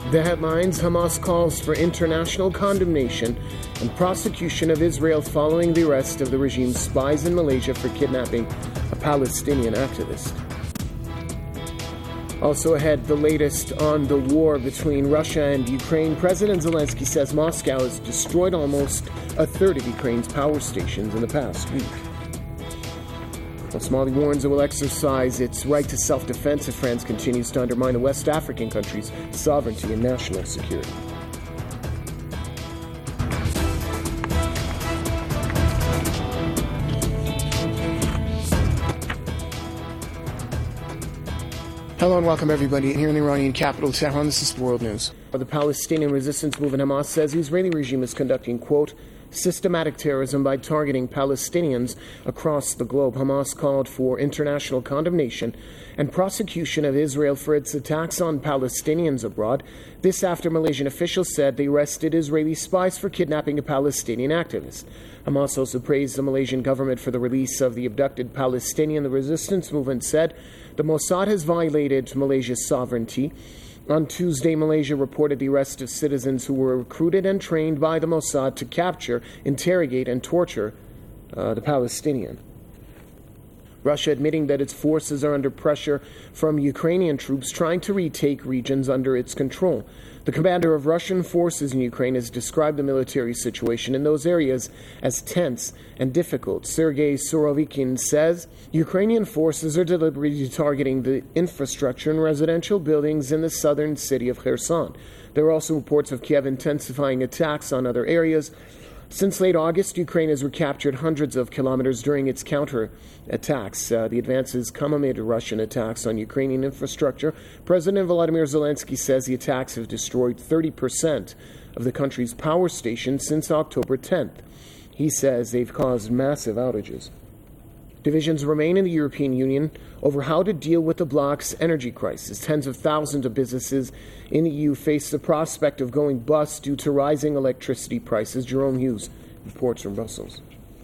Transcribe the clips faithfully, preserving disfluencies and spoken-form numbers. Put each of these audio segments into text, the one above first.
The headlines: Hamas calls for international condemnation and prosecution of Israel following the arrest of the regime's spies in Malaysia for kidnapping a Palestinian activist. Also ahead, the latest on the war between Russia and Ukraine. President Zelensky says Moscow has destroyed almost a third of Ukraine's power stations in the past week. Mali warns it will exercise its right to self-defense if France continues to undermine a West African country's sovereignty and national security. Hello and welcome everybody. Here in the Iranian capital, Tehran, this is World News. The Palestinian resistance movement Hamas says the Israeli regime is conducting, quote, systematic terrorism by targeting Palestinians across the globe. Hamas called for international condemnation and prosecution of Israel for its attacks on Palestinians abroad. This after Malaysian officials said they arrested Israeli spies for kidnapping a Palestinian activist. Hamas also praised the Malaysian government for the release of the abducted Palestinian. The resistance movement said the Mossad has violated Malaysia's sovereignty. On Tuesday, Malaysia reported the arrest of citizens who were recruited and trained by the Mossad to capture, interrogate, and torture uh, the Palestinian. Russia admitting that its forces are under pressure from Ukrainian troops trying to retake regions under its control. The commander of Russian forces in Ukraine has described the military situation in those areas as tense and difficult. Sergei Surovikin says Ukrainian forces are deliberately targeting the infrastructure and residential buildings in the southern city of Kherson. There are also reports of Kiev intensifying attacks on other areas. Since late August, Ukraine has recaptured hundreds of kilometers during its counter-attacks. Uh, the advances come amid Russian attacks on Ukrainian infrastructure. President Volodymyr Zelensky says the attacks have destroyed thirty percent of the country's power stations since October tenth. He says they've caused massive outages. Divisions remain in the European Union over how to deal with the bloc's energy crisis. Tens of thousands of businesses in the E U face the prospect of going bust due to rising electricity prices. Jerome Hughes reports from Brussels.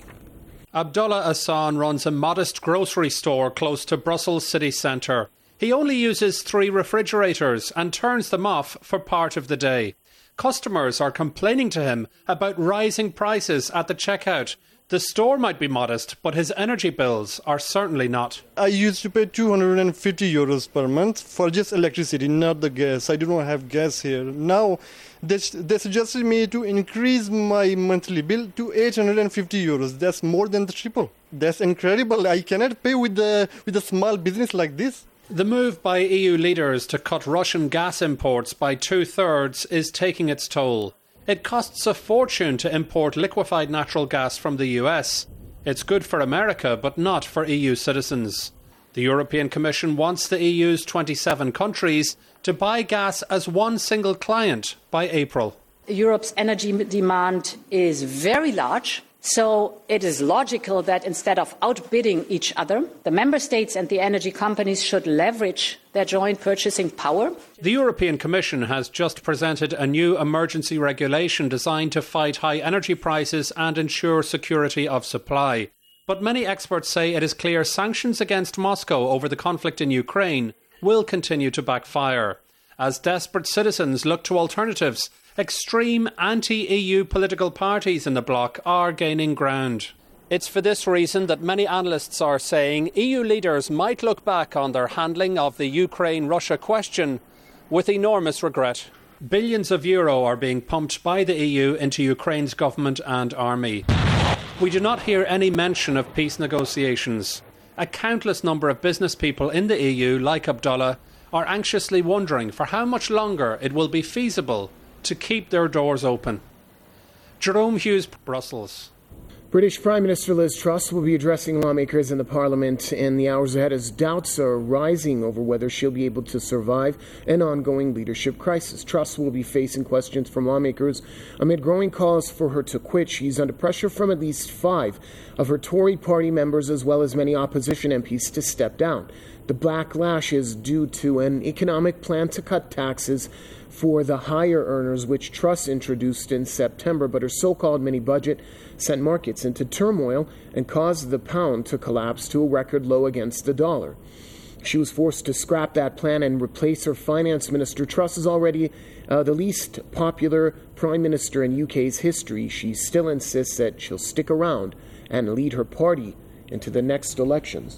Abdullah Hassan runs a modest grocery store close to Brussels city centre. He only uses three refrigerators and turns them off for part of the day. Customers are complaining to him about rising prices at the checkout. The store might be modest, but his energy bills are certainly not. I used to pay two hundred fifty euros per month for just electricity, not the gas. I do not have gas here. Now, they, they suggested me to increase my monthly bill to eight hundred fifty euros. That's more than the triple. That's incredible. I cannot pay with, the, with a small business like this. The move by E U leaders to cut Russian gas imports by two-thirds is taking its toll. It costs a fortune to import liquefied natural gas from the U S. It's good for America, but not for E U citizens. The European Commission wants the E U's twenty-seven countries to buy gas as one single client by April. Europe's energy demand is very large. So it is logical that instead of outbidding each other, the member states and the energy companies should leverage their joint purchasing power. The European Commission has just presented a new emergency regulation designed to fight high energy prices and ensure security of supply. But many experts say it is clear sanctions against Moscow over the conflict in Ukraine will continue to backfire. As desperate citizens look to alternatives, extreme anti-E U political parties in the bloc are gaining ground. It's for this reason that many analysts are saying E U leaders might look back on their handling of the Ukraine-Russia question with enormous regret. Billions of euro are being pumped by the E U into Ukraine's government and army. We do not hear any mention of peace negotiations. A countless number of business people in the E U, like Abdullah, are anxiously wondering for how much longer it will be feasible to keep their doors open. Jerome Hughes, Brussels. British Prime Minister Liz Truss will be addressing lawmakers in the Parliament in the hours ahead as doubts are rising over whether she'll be able to survive an ongoing leadership crisis. Truss will be facing questions from lawmakers amid growing calls for her to quit. She's under pressure from at least five of her Tory party members as well as many opposition M Ps to step down. The backlash is due to an economic plan to cut taxes for the higher earners, which Truss introduced in September, but her so-called mini-budget sent markets into turmoil and caused the pound to collapse to a record low against the dollar. She was forced to scrap that plan and replace her finance minister. Truss is already uh, the least popular prime minister in U K's history. She still insists that she'll stick around and lead her party into the next elections.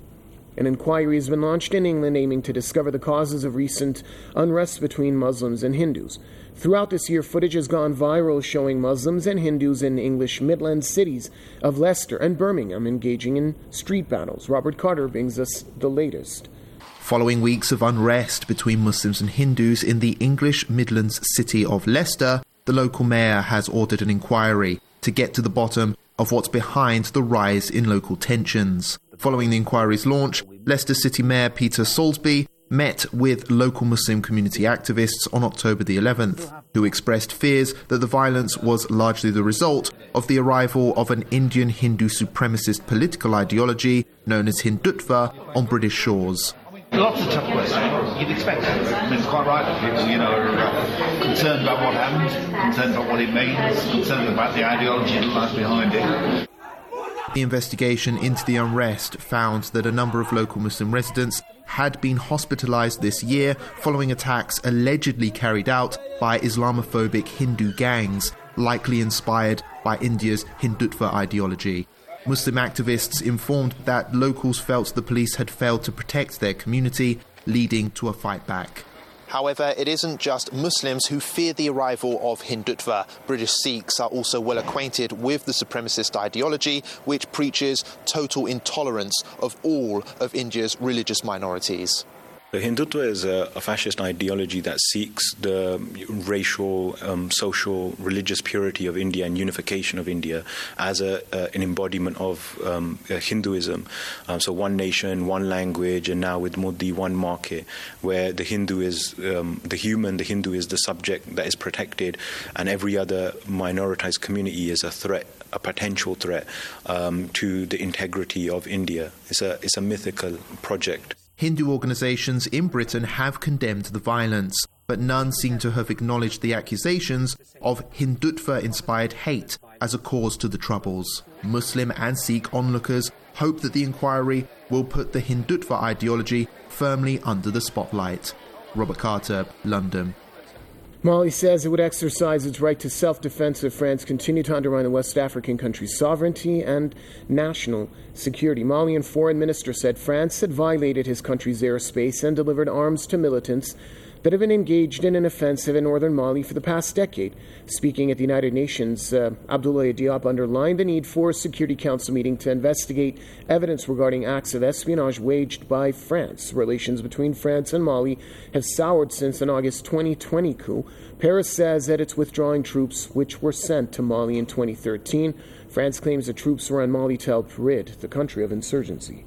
An inquiry has been launched in England aiming to discover the causes of recent unrest between Muslims and Hindus. Throughout this year, footage has gone viral showing Muslims and Hindus in English Midland cities of Leicester and Birmingham engaging in street battles. Robert Carter brings us the latest. Following weeks of unrest between Muslims and Hindus in the English Midlands city of Leicester, the local mayor has ordered an inquiry to get to the bottom of what's behind the rise in local tensions. Following the inquiry's launch, Leicester City Mayor Peter Soulsby met with local Muslim community activists on October the eleventh, who expressed fears that the violence was largely the result of the arrival of an Indian Hindu supremacist political ideology known as Hindutva on British shores. Lots of tough questions. You'd expect that. I mean, it's quite right that people, you know, are concerned about what happened, concerned about what it means, concerned about the ideology that lies behind it. The investigation into the unrest found that a number of local Muslim residents had been hospitalized this year following attacks allegedly carried out by Islamophobic Hindu gangs, likely inspired by India's Hindutva ideology. Muslim activists informed that locals felt the police had failed to protect their community, leading to a fight back. However, it isn't just Muslims who fear the arrival of Hindutva. British Sikhs are also well acquainted with the supremacist ideology, which preaches total intolerance of all of India's religious minorities. The Hindutva is a, a fascist ideology that seeks the racial, um, social, religious purity of India and unification of India as a, uh, an embodiment of um, uh, Hinduism. Um, so one nation, one language, and now with Modi, one market, where the Hindu is um, the human, the Hindu is the subject that is protected, and every other minoritized community is a threat, a potential threat um, to the integrity of India. It's a, it's a mythical project. Hindu organisations in Britain have condemned the violence, but none seem to have acknowledged the accusations of Hindutva-inspired hate as a cause to the troubles. Muslim and Sikh onlookers hope that the inquiry will put the Hindutva ideology firmly under the spotlight. Robert Carter, London. Mali says it would exercise its right to self-defense if France continued to undermine the West African country's sovereignty and national security. Malian foreign minister said France had violated his country's airspace and delivered arms to militants that have been engaged in an offensive in northern Mali for the past decade. Speaking at the United Nations, uh, Abdoulaye Diop underlined the need for a Security Council meeting to investigate evidence regarding acts of espionage waged by France. Relations between France and Mali have soured since an August twenty twenty coup. Paris says that it's withdrawing troops which were sent to Mali in twenty thirteen. France claims the troops were on Mali to help rid the country of insurgency.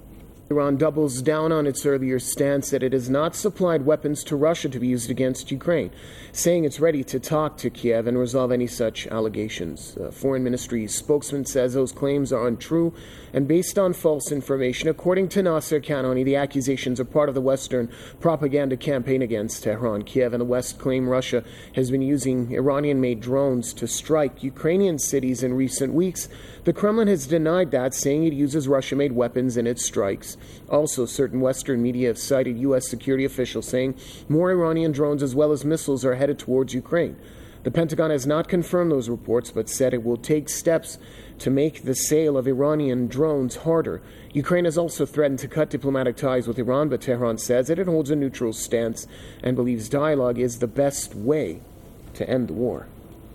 Iran doubles down on its earlier stance that it has not supplied weapons to Russia to be used against Ukraine, saying it's ready to talk to Kiev and resolve any such allegations. The Foreign Ministry spokesman says those claims are untrue and based on false information. According to Nasser Kanani, the accusations are part of the Western propaganda campaign against Tehran. Kiev and the West claim Russia has been using Iranian-made drones to strike Ukrainian cities in recent weeks. The Kremlin has denied that, saying it uses Russia-made weapons in its strikes. Also, certain Western media have cited U S security officials saying more Iranian drones as well as missiles are headed towards Ukraine. The Pentagon has not confirmed those reports, but said it will take steps to make the sale of Iranian drones harder. Ukraine has also threatened to cut diplomatic ties with Iran, but Tehran says that it holds a neutral stance and believes dialogue is the best way to end the war.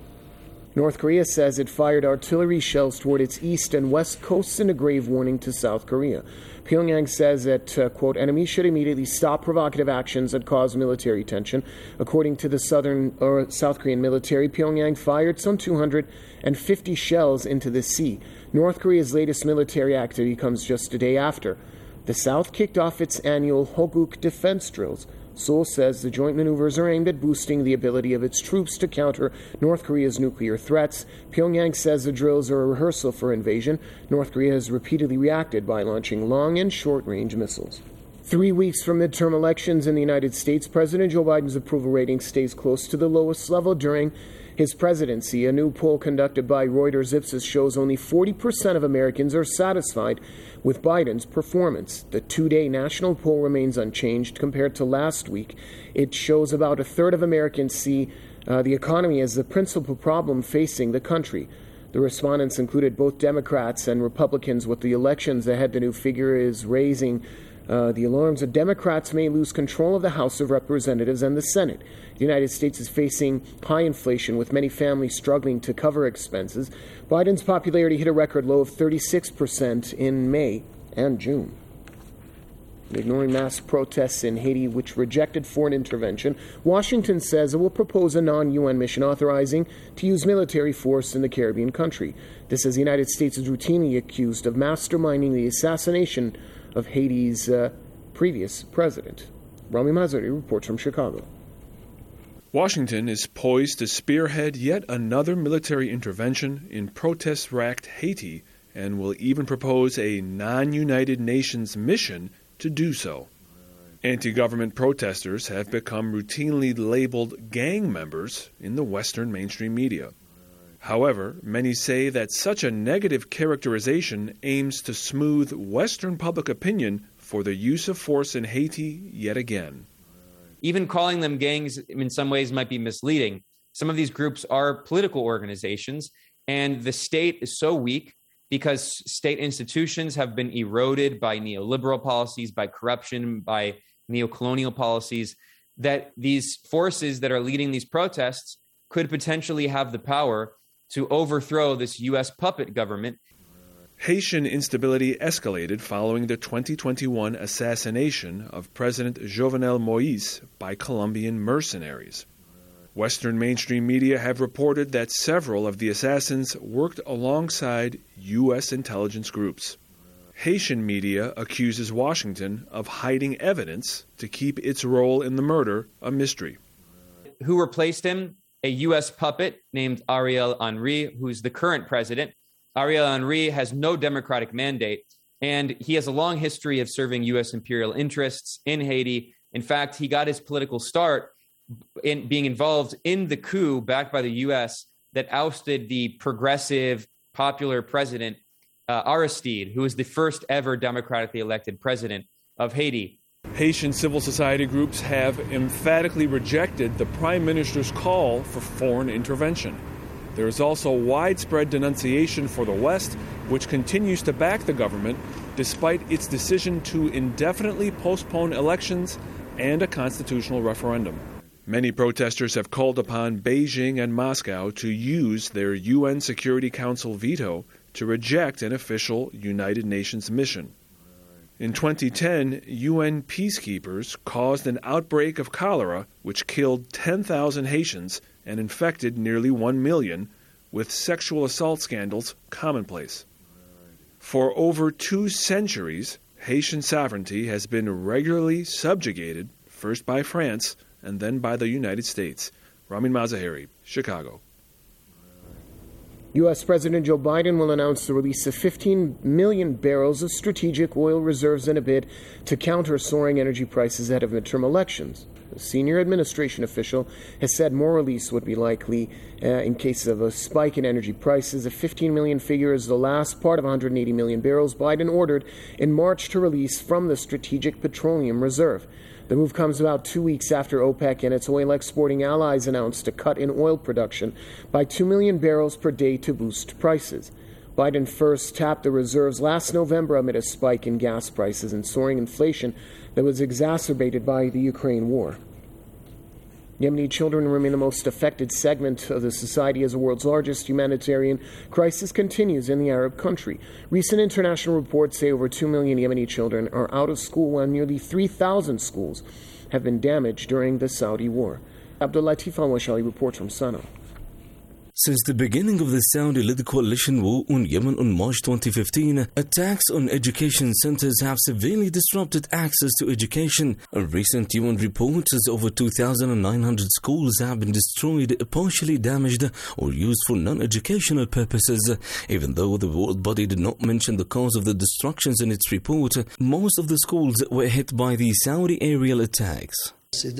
North Korea says it fired artillery shells toward its east and west coasts in a grave warning to South Korea. Pyongyang says that, uh, quote, enemies should immediately stop provocative actions that cause military tension. According to the southern or South Korean military, Pyongyang fired some two hundred fifty shells into the sea. North Korea's latest military activity comes just a day after the South kicked off its annual Hoguk defense drills. Seoul says the joint maneuvers are aimed at boosting the ability of its troops to counter North Korea's nuclear threats. Pyongyang says the drills are a rehearsal for invasion. North Korea has repeatedly reacted by launching long and short-range missiles. Three weeks from midterm elections in the United States, President Joe Biden's approval rating stays close to the lowest level during his presidency. A new poll conducted by Reuters Ipsos shows only forty percent of Americans are satisfied with Biden's performance. The two-day national poll remains unchanged compared to last week. It shows about a third of Americans see uh, the economy as the principal problem facing the country. The respondents included both Democrats and Republicans. With the elections ahead, the new figure is raising uh, the alarms that Democrats may lose control of the House of Representatives and the Senate. The United States is facing high inflation, with many families struggling to cover expenses. Biden's popularity hit a record low of thirty-six percent in May and June. Ignoring mass protests in Haiti, which rejected foreign intervention, Washington says it will propose a non-U N mission authorizing to use military force in the Caribbean country. This as the United States is routinely accused of masterminding the assassination of Haiti's uh, previous president. Rami Mazari reports from Chicago. Washington is poised to spearhead yet another military intervention in protest-racked Haiti and will even propose a non-United Nations mission to do so. Anti-government protesters have become routinely labeled gang members in the Western mainstream media. However, many say that such a negative characterization aims to smooth Western public opinion for the use of force in Haiti yet again. Even calling them gangs in some ways might be misleading. Some of these groups are political organizations, and the state is so weak because state institutions have been eroded by neoliberal policies, by corruption, by neocolonial policies, that these forces that are leading these protests could potentially have the power to overthrow this U S puppet government. Haitian instability escalated following the twenty twenty-one assassination of President Jovenel Moïse by Colombian mercenaries. Western mainstream media have reported that several of the assassins worked alongside U S intelligence groups. Haitian media accuses Washington of hiding evidence to keep its role in the murder a mystery. Who replaced him? A U S puppet named Ariel Henry, who's the current president. Ariel Henry has no democratic mandate, and he has a long history of serving U S imperial interests in Haiti. In fact, he got his political start in being involved in the coup backed by the U S that ousted the progressive, popular president, uh, Aristide, who was the first ever democratically elected president of Haiti. Haitian civil society groups have emphatically rejected the prime minister's call for foreign intervention. There is also widespread denunciation for the West, which continues to back the government despite its decision to indefinitely postpone elections and a constitutional referendum. Many protesters have called upon Beijing and Moscow to use their U N Security Council veto to reject an official United Nations mission. In twenty ten, U N peacekeepers caused an outbreak of cholera which killed ten thousand Haitians and infected nearly one million, with sexual assault scandals commonplace. For over two centuries, Haitian sovereignty has been regularly subjugated, first by France and then by the United States. Ramin Mazaheri, Chicago. U S. President Joe Biden will announce the release of fifteen million barrels of strategic oil reserves in a bid to counter soaring energy prices ahead of midterm elections. A senior administration official has said more release would be likely uh, in case of a spike in energy prices. The fifteen million figure is the last part of one hundred eighty million barrels Biden ordered in March to release from the Strategic Petroleum Reserve. The move comes about two weeks after OPEC and its oil-exporting allies announced a cut in oil production by two million barrels per day to boost prices. Biden first tapped the reserves last November amid a spike in gas prices and soaring inflation that was exacerbated by the Ukraine war. Yemeni children remain the most affected segment of the society as the world's largest humanitarian crisis continues in the Arab country. Recent international reports say over two million Yemeni children are out of school, while nearly three thousand schools have been damaged during the Saudi war. Abdul Latif Al-Washali reports from Sana'a. Since the beginning of the Saudi-led coalition war on Yemen on March twenty fifteen, attacks on education centers have severely disrupted access to education. A recent U N report says over two thousand nine hundred schools have been destroyed, partially damaged, or used for non-educational purposes. Even though the world body did not mention the cause of the destructions in its report, most of the schools were hit by the Saudi aerial attacks. Since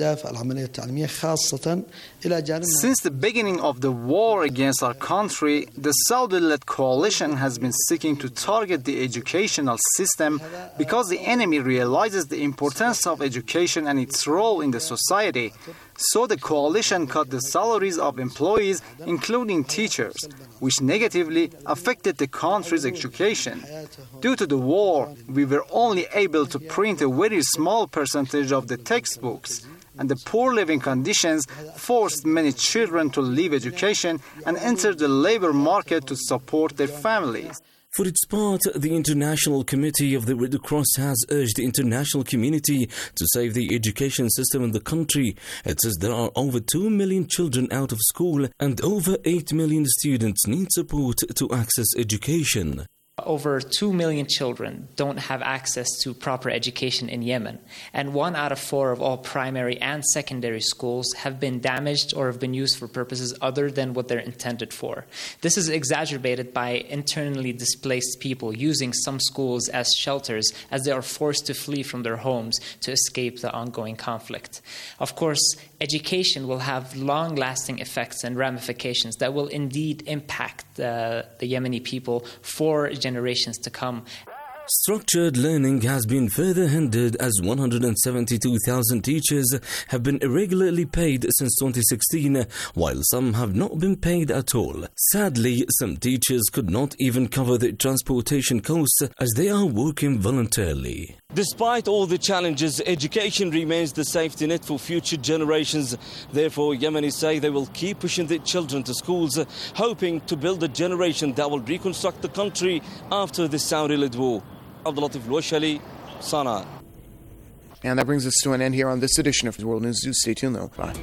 the beginning of the war against our country, the Saudi-led coalition has been seeking to target the educational system because the enemy realizes the importance of education and its role in the society. So the coalition cut the salaries of employees, including teachers, which negatively affected the country's education. Due to the war, we were only able to print a very small percentage of the textbooks, and the poor living conditions forced many children to leave education and enter the labor market to support their families. For its part, the International Committee of the Red Cross has urged the international community to save the education system in the country. It says there are over two million children out of school and over eight million students need support to access education. Over two million children don't have access to proper education in Yemen, and one out of four of all primary and secondary schools have been damaged or have been used for purposes other than what they're intended for. This is exacerbated by internally displaced people using some schools as shelters as they are forced to flee from their homes to escape the ongoing conflict. Of course, education will have long-lasting effects and ramifications that will indeed impact uh, the Yemeni people for generations generations to come. Structured learning has been further hindered as one hundred seventy-two thousand teachers have been irregularly paid since twenty sixteen, while some have not been paid at all. Sadly, some teachers could not even cover their transportation costs as they are working voluntarily. Despite all the challenges, education remains the safety net for future generations. Therefore, Yemenis say they will keep pushing their children to schools, hoping to build a generation that will reconstruct the country after the Saudi-led war. Abdul Latif Al-Washali, Sana'a. And that brings us to an end here on this edition of World News. Do stay tuned, though. Bye.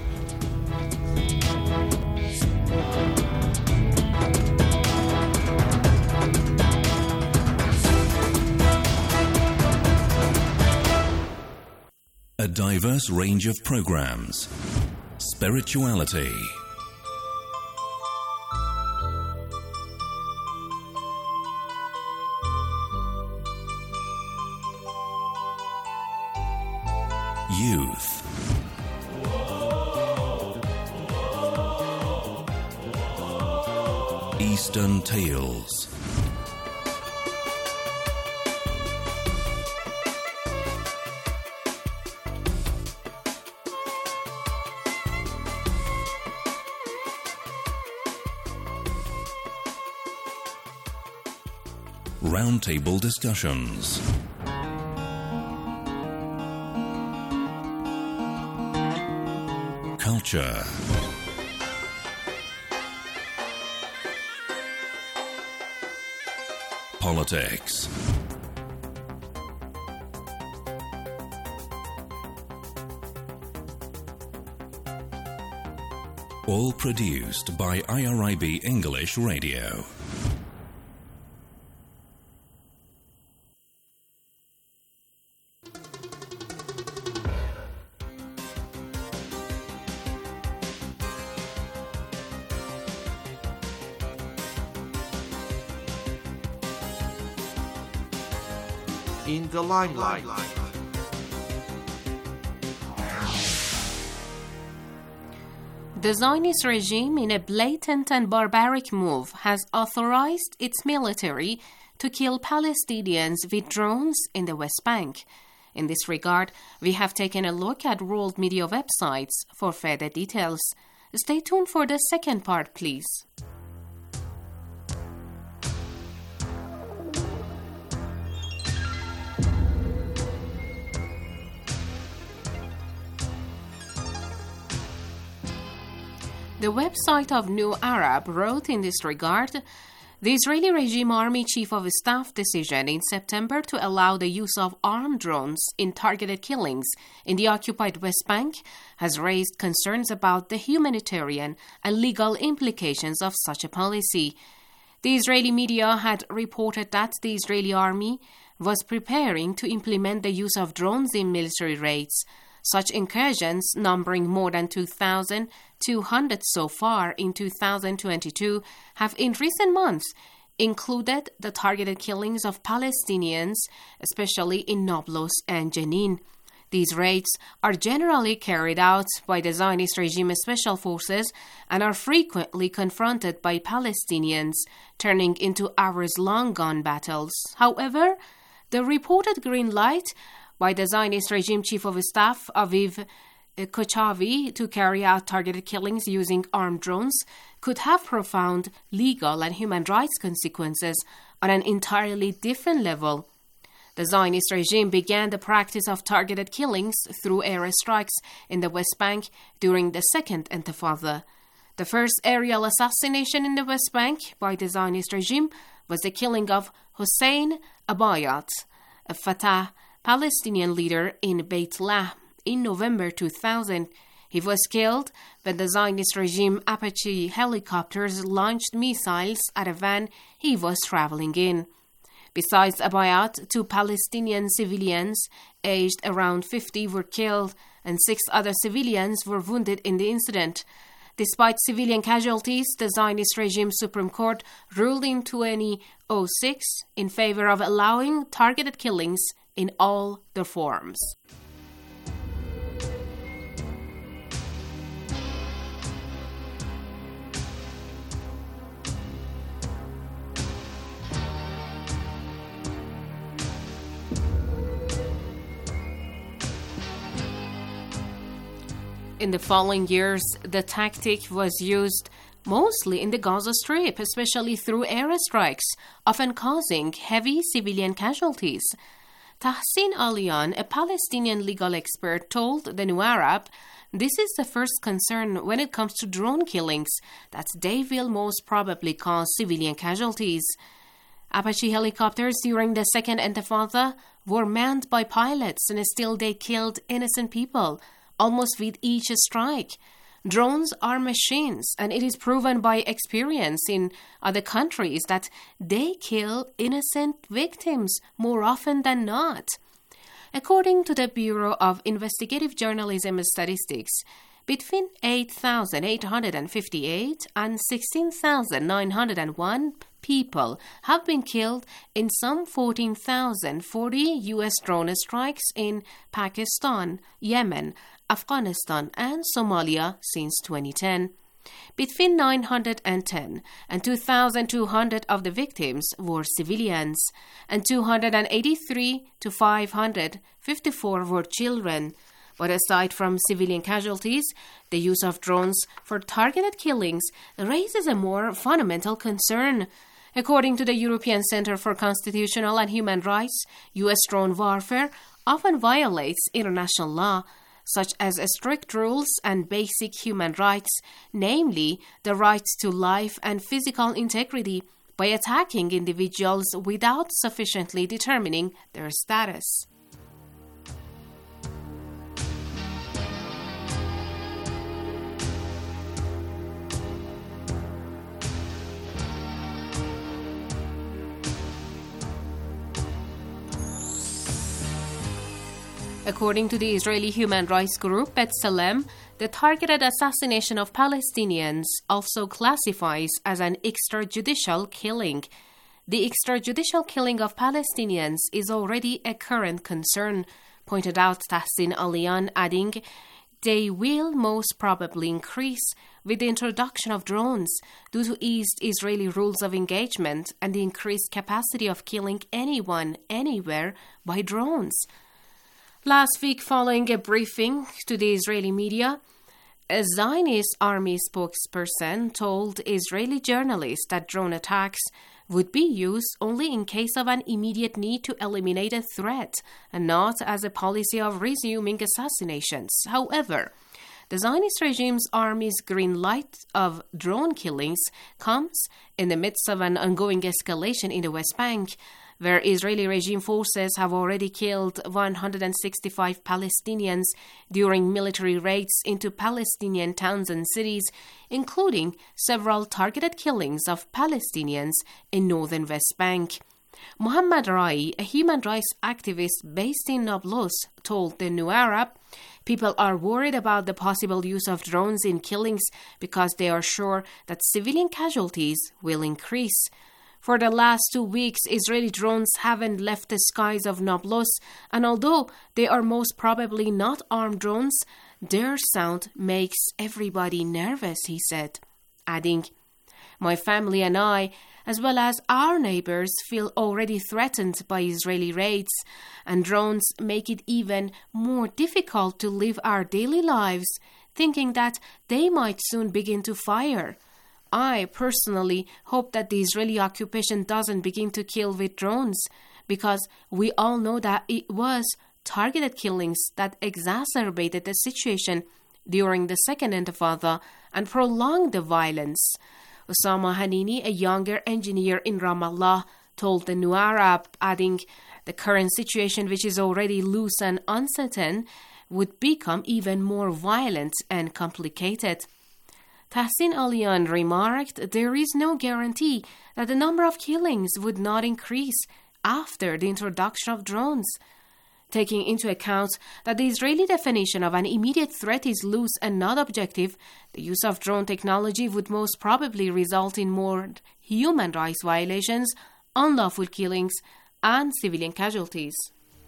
A diverse range of programs. Spirituality. Youth. Eastern Tales. Roundtable discussions. Culture. Politics. All produced by I R I B English Radio. In the limelight. The Zionist regime, in a blatant and barbaric move, has authorized its military to kill Palestinians with drones in the West Bank. In this regard, we have taken a look at world media websites for further details. Stay tuned for the second part, please. The website of New Arab wrote in this regard, the Israeli regime army chief of staff decision in September to allow the use of armed drones in targeted killings in the occupied West Bank has raised concerns about the humanitarian and legal implications of such a policy. The Israeli media had reported that the Israeli army was preparing to implement the use of drones in military raids. Such incursions, numbering more than two thousand two hundred so far in two thousand twenty-two, have in recent months included the targeted killings of Palestinians, especially in Nablus and Jenin. The These raids are generally carried out by the Zionist regime special forces and are frequently confronted by Palestinians, turning into hours-long gun battles. However, the reported green light by the Zionist regime chief of staff, Aviv Kochavi, to carry out targeted killings using armed drones could have profound legal and human rights consequences on an entirely different level. The Zionist regime began the practice of targeted killings through airstrikes in the West Bank during the Second Intifada. The first aerial assassination in the West Bank by the Zionist regime was the killing of Hussein Abayat, a Fatah Palestinian leader in Beit Lahm, in November two thousand. He was killed when the Zionist regime Apache helicopters launched missiles at a van he was traveling in. Besides Abayat, two Palestinian civilians aged around fifty were killed and six other civilians were wounded in the incident. Despite civilian casualties, the Zionist regime Supreme Court ruled in twenty oh six in favor of allowing targeted killings in all their forms. In the following years, the tactic was used mostly in the Gaza Strip, especially through airstrikes, often causing heavy civilian casualties. Tahsin Alian, a Palestinian legal expert, told the New Arab, "This is the first concern when it comes to drone killings, that they will most probably cause civilian casualties." Apache helicopters during the Second Intifada were manned by pilots, and still they killed innocent people, almost with each strike. Drones are machines, and it is proven by experience in other countries that they kill innocent victims more often than not. According to the Bureau of Investigative Journalism Statistics, between eight thousand eight hundred fifty-eight and sixteen thousand nine hundred one people have been killed in some fourteen thousand forty U S drone strikes in Pakistan, Yemen, Afghanistan, and Somalia since twenty ten. Between nine hundred ten and two thousand two hundred of the victims were civilians, and two hundred eighty-three to five hundred fifty-four were children. But aside from civilian casualties, the use of drones for targeted killings raises a more fundamental concern. According to the European Centre for Constitutional and Human Rights, U S drone warfare often violates international law, such as strict rules and basic human rights, namely the rights to life and physical integrity, by attacking individuals without sufficiently determining their status. According to the Israeli human rights group B'Tselem, the targeted assassination of Palestinians also classifies as an extrajudicial killing. The extrajudicial killing of Palestinians is already a current concern, pointed out Tahsin Alian, adding, "They will most probably increase with the introduction of drones due to eased Israeli rules of engagement and the increased capacity of killing anyone, anywhere by drones." Last week, following a briefing to the Israeli media, a Zionist army spokesperson told Israeli journalists that drone attacks would be used only in case of an immediate need to eliminate a threat and not as a policy of resuming assassinations. However, the Zionist regime's army's green light of drone killings comes in the midst of an ongoing escalation in the West Bank, where Israeli regime forces have already killed one hundred sixty-five Palestinians during military raids into Palestinian towns and cities, including several targeted killings of Palestinians in northern West Bank. Mohammad Rai, a human rights activist based in Nablus, told the New Arab, "People are worried about the possible use of drones in killings because they are sure that civilian casualties will increase. For the last two weeks, Israeli drones haven't left the skies of Nablus, and although they are most probably not armed drones, their sound makes everybody nervous, he said, adding, "My family and I, as well as our neighbors, feel already threatened by Israeli raids, and drones make it even more difficult to live our daily lives, thinking that they might soon begin to fire. I personally hope that the Israeli occupation doesn't begin to kill with drones, because we all know that it was targeted killings that exacerbated the situation during the Second Intifada and prolonged the violence." Osama Hanini, a younger engineer in Ramallah, told the New Arab, adding, "The current situation, which is already loose and uncertain, would become even more violent and complicated." Tahsin Alian remarked, "There is no guarantee that the number of killings would not increase after the introduction of drones. Taking into account that the Israeli definition of an immediate threat is loose and not objective, the use of drone technology would most probably result in more human rights violations, unlawful killings, and civilian casualties."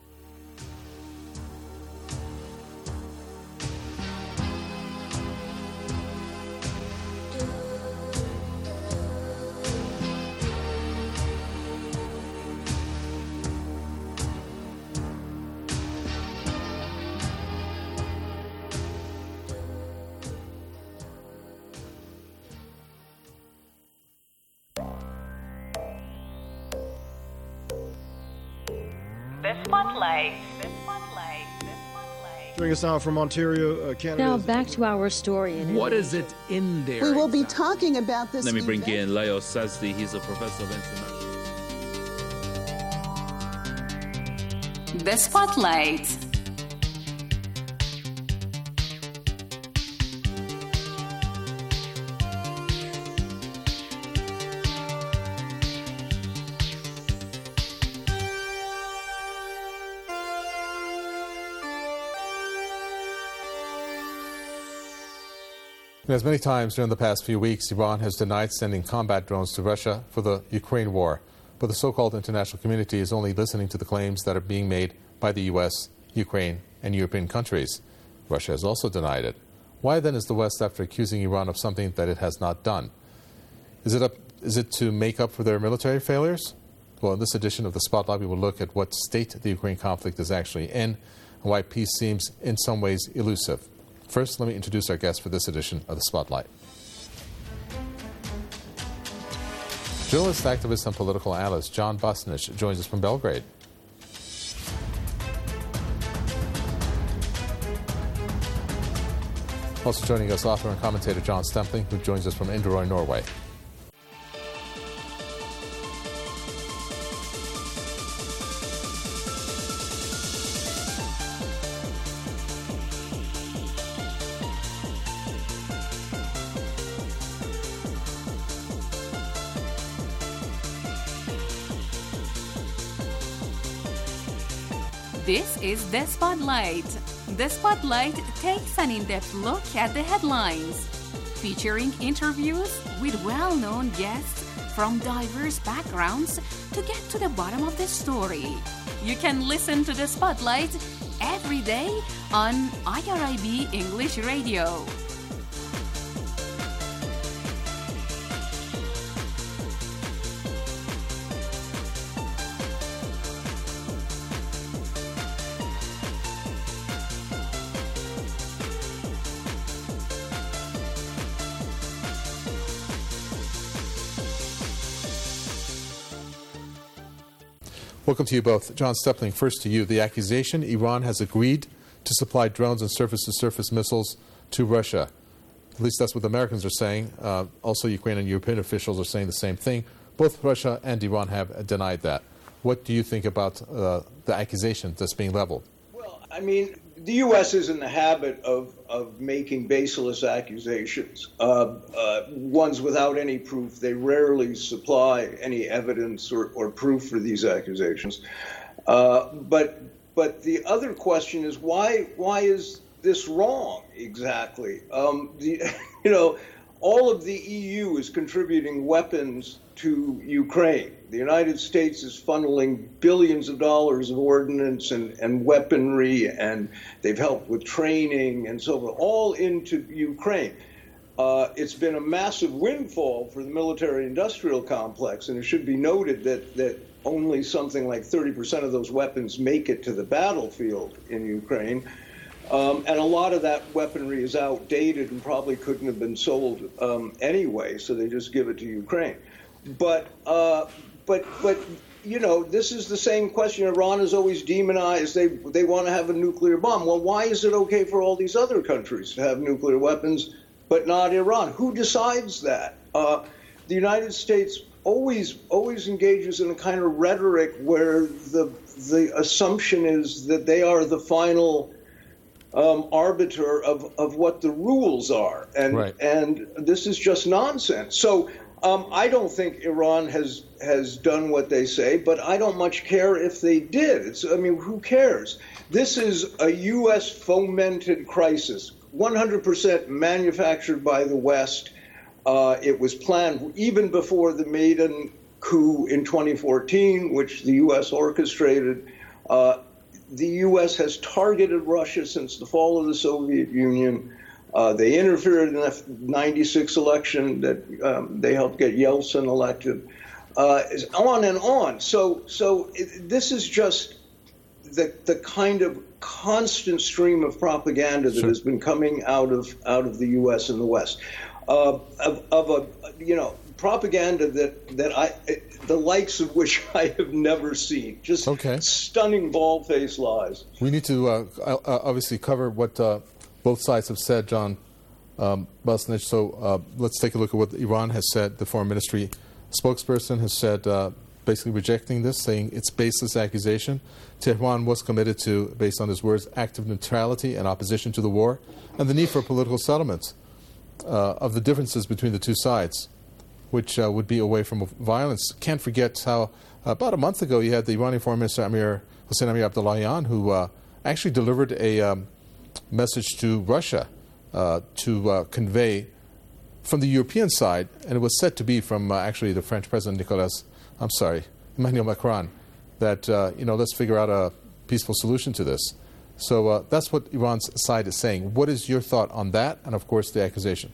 The Spotlight. The Spotlight. The Spotlight. Joining us now from Ontario, uh, Canada. Now back to our story. In what is it in there? We will be talking about this. Let me bring event. in Leo Sazdi. He's a professor of international. The Spotlight. As many times during the past few weeks, Iran has denied sending combat drones to Russia for the Ukraine war, but the so-called international community is only listening to the claims that are being made by the U S, Ukraine, and European countries. Russia has also denied it. Why then is the West after accusing Iran of something that it has not done? Is it, up, is it to make up for their military failures? Well, in this edition of The Spotlight, we will look at what state the Ukraine conflict is actually in and why peace seems in some ways elusive. First, let me introduce our guest for this edition of The Spotlight. Journalist, activist, and political analyst John Bosnich joins us from Belgrade. Also joining us, author and commentator John Stempling, who joins us from Inderøy, Norway. This is The Spotlight. The Spotlight takes an in-depth look at the headlines, featuring interviews with well-known guests from diverse backgrounds to get to the bottom of the story. You can listen to The Spotlight every day on I R I B English Radio. Welcome to you both. John Stempling, first to you. The accusation Iran has agreed to supply drones and surface-to-surface missiles to Russia. At least that's what the Americans are saying. Uh, also, Ukrainian and European officials are saying the same thing. Both Russia and Iran have denied that. What do you think about uh, the accusation that's being leveled? Well, I mean, the U S is in the habit of, of making baseless accusations, uh, uh, ones without any proof. They rarely supply any evidence or, or proof for these accusations. Uh, but but the other question is, why why is this wrong exactly? Um, the, you know, all of the E U is contributing weapons to Ukraine. The United States is funneling billions of dollars of ordnance and, and weaponry, and they've helped with training and so forth, all into Ukraine. Uh, it's been a massive windfall for the military-industrial complex, and it should be noted that, that only something like thirty percent of those weapons make it to the battlefield in Ukraine. Um, and a lot of that weaponry is outdated and probably couldn't have been sold um, anyway, so they just give it to Ukraine. But, uh, but, but, you know, this is the same question. Iran is always demonized. They they want to have a nuclear bomb. Well, why is it okay for all these other countries to have nuclear weapons, but not Iran? Who decides that? Uh, the United States always always engages in a kind of rhetoric where the the assumption is that they are the final Um, arbiter of, of what the rules are, and right. and this is just nonsense. So um, I don't think Iran has has done what they say, but I don't much care if they did. It's, I mean, who cares? This is a U S fomented crisis, one hundred percent manufactured by the West. Uh, it was planned even before the Maidan coup in twenty fourteen, which the U S orchestrated. Uh, The U S has targeted Russia since the fall of the Soviet Union. Uh, they interfered in the ninety-six election that um, they helped get Yeltsin elected. Uh, on and on. So, so it, this is just the the kind of constant stream of propaganda that sure. has been coming out of out of the U S and the West, uh, of, of a you know propaganda that that I. the likes of which I have never seen. Just okay. stunning bald-faced lies. We need to uh, obviously cover what uh, both sides have said, John um, Bosnich. So uh, let's take a look at what Iran has said. The foreign ministry spokesperson has said, uh, basically rejecting this, saying it's baseless accusation. Tehran was committed to, based on his words, active neutrality and opposition to the war, and the need for political settlement uh, of the differences between the two sides, which uh, would be away from violence. Can't forget how uh, about a month ago you had the Iranian Foreign Minister Amir Hossein Amir Abdullahian, who uh, actually delivered a um, message to Russia uh, to uh, convey from the European side, and it was said to be from uh, actually the French President Nicolas, I'm sorry, Emmanuel Macron, that uh, you know let's figure out a peaceful solution to this. So uh, that's what Iran's side is saying. What is your thought on that, and of course the accusation?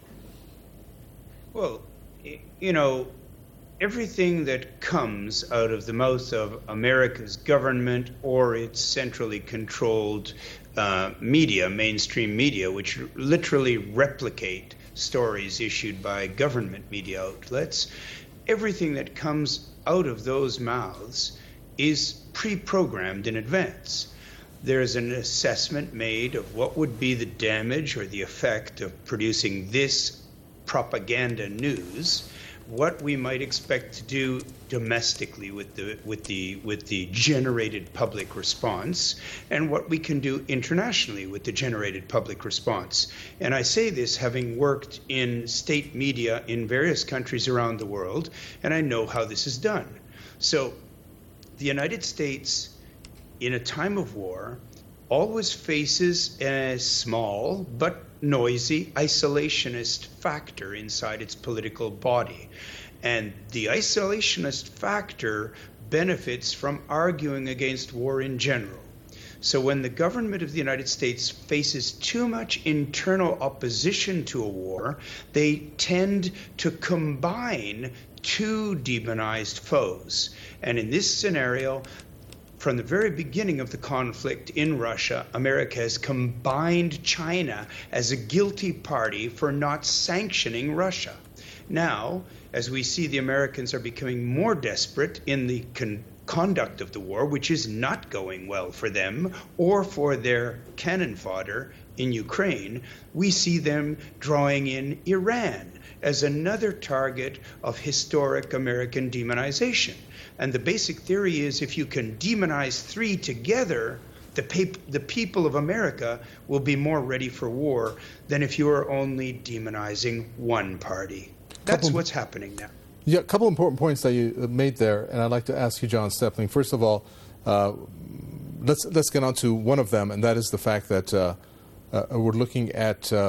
Well, you know, everything that comes out of the mouth of America's government or its centrally controlled uh, media, mainstream media, which literally replicate stories issued by government media outlets, everything that comes out of those mouths is pre-programmed in advance. There's an assessment made of what would be the damage or the effect of producing this propaganda news, what we might expect to do domestically with the with the with the generated public response, and what we can do internationally with the generated public response. And I say this having worked in state media in various countries around the world, and I know how this is done. So the United States, in a time of war, always faces a small but noisy isolationist factor inside its political body. And the isolationist factor benefits from arguing against war in general. So when the government of the United States faces too much internal opposition to a war, they tend to combine two demonized foes. And in this scenario, from the very beginning of the conflict in Russia, America has combined China as a guilty party for not sanctioning Russia. Now, as we see the Americans are becoming more desperate in the con- conduct of the war, which is not going well for them or for their cannon fodder in Ukraine, we see them drawing in Iran as another target of historic American demonization. And the basic theory is if you can demonize three together, the, pap- the people of America will be more ready for war than if you are only demonizing one party. That's couple, what's happening now. Yeah, a couple important points that you made there, and I'd like to ask you, John Stepling. First of all, uh, let's let's get on to one of them, and that is the fact that uh, uh, we're looking at uh,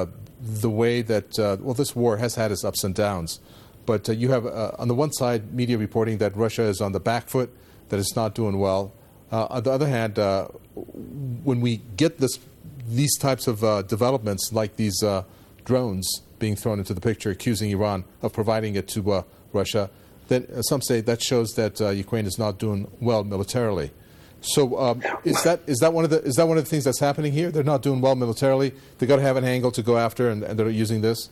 the way that, uh, well, this war has had its ups and downs. But uh, you have, uh, on the one side, media reporting that Russia is on the back foot, that it's not doing well. Uh, on the other hand, uh, when we get this, these types of uh, developments, like these uh, drones being thrown into the picture, accusing Iran of providing it to uh, Russia, then uh, some say that shows that uh, Ukraine is not doing well militarily. So um, is that is that one of the is that one of the things that's happening here? They're not doing well militarily. They got to have an angle to go after, and, and they're using this.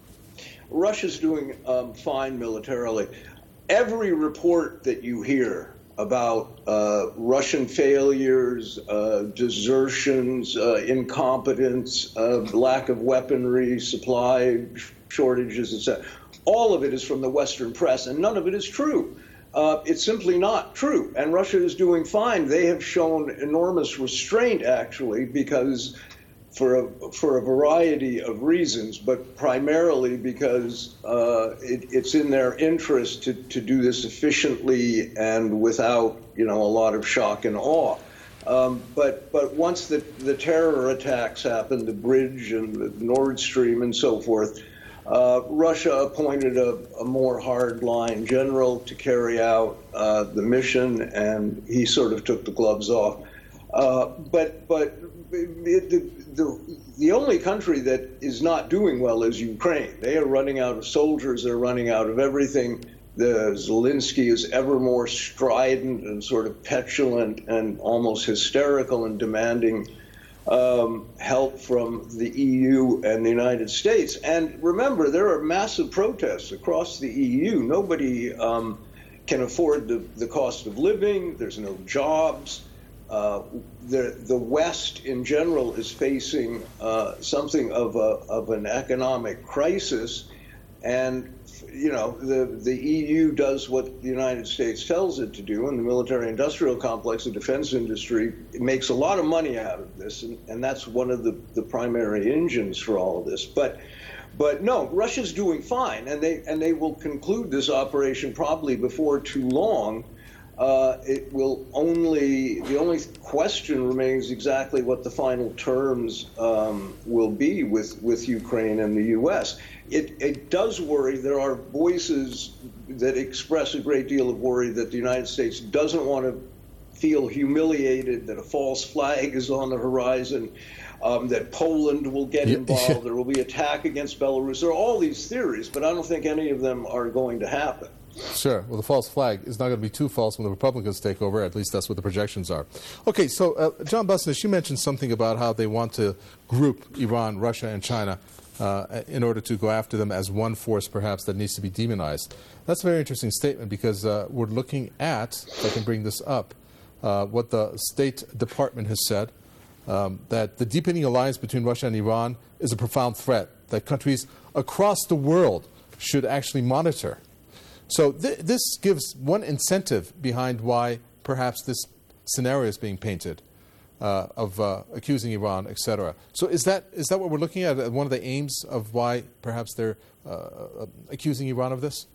Russia's doing um, fine militarily. Every report that you hear about uh, Russian failures, uh, desertions, uh, incompetence, uh, lack of weaponry, supply shortages, et cetera, all of it is from the Western press, and none of it is true. Uh, it's simply not true. And Russia is doing fine. They have shown enormous restraint, actually, because for a, for a variety of reasons, but primarily because uh, it, it's in their interest to, to do this efficiently and without, you know, a lot of shock and awe. Um, but but once the, the terror attacks happened, the bridge and the Nord Stream and so forth, Uh, Russia appointed a, a more hard-line general to carry out uh, the mission, and he sort of took the gloves off. Uh, but but it, the, the the only country that is not doing well is Ukraine. They are running out of soldiers. They're running out of everything. The Zelensky is ever more strident and sort of petulant and almost hysterical and demanding Um, help from the E U and the United States. And remember, there are massive protests across the E U. Nobody um, can afford the, the cost of living. There's no jobs. Uh, the, the West in general is facing uh, something of, a, of an economic crisis. And, you know, the, the E U does what the United States tells it to do, and the military-industrial complex, the defense industry, it makes a lot of money out of this, and, and that's one of the, the primary engines for all of this. But, but no, Russia's doing fine, and they and they will conclude this operation probably before too long. Uh, it will only the only question remains exactly what the final terms um, will be with with Ukraine and the U S. It, it does worry. There are voices that express a great deal of worry that the United States doesn't want to feel humiliated, that a false flag is on the horizon, um, that Poland will get involved, there will be attack against Belarus. There are all these theories, but I don't think any of them are going to happen. Sure. Well, the false flag is not going to be too false when the Republicans take over. At least that's what the projections are. Okay, so uh, John Busness, you mentioned something about how they want to group Iran, Russia, and China uh, in order to go after them as one force, perhaps, that needs to be demonized. That's a very interesting statement because uh, we're looking at, if I can bring this up, uh, what the State Department has said, um, that the deepening alliance between Russia and Iran is a profound threat that countries across the world should actually monitor. So th- this gives one incentive behind why perhaps this scenario is being painted uh, of uh, accusing Iran, et cetera. So is that is that what we're looking at, one of the aims of why perhaps they're uh, accusing Iran of this?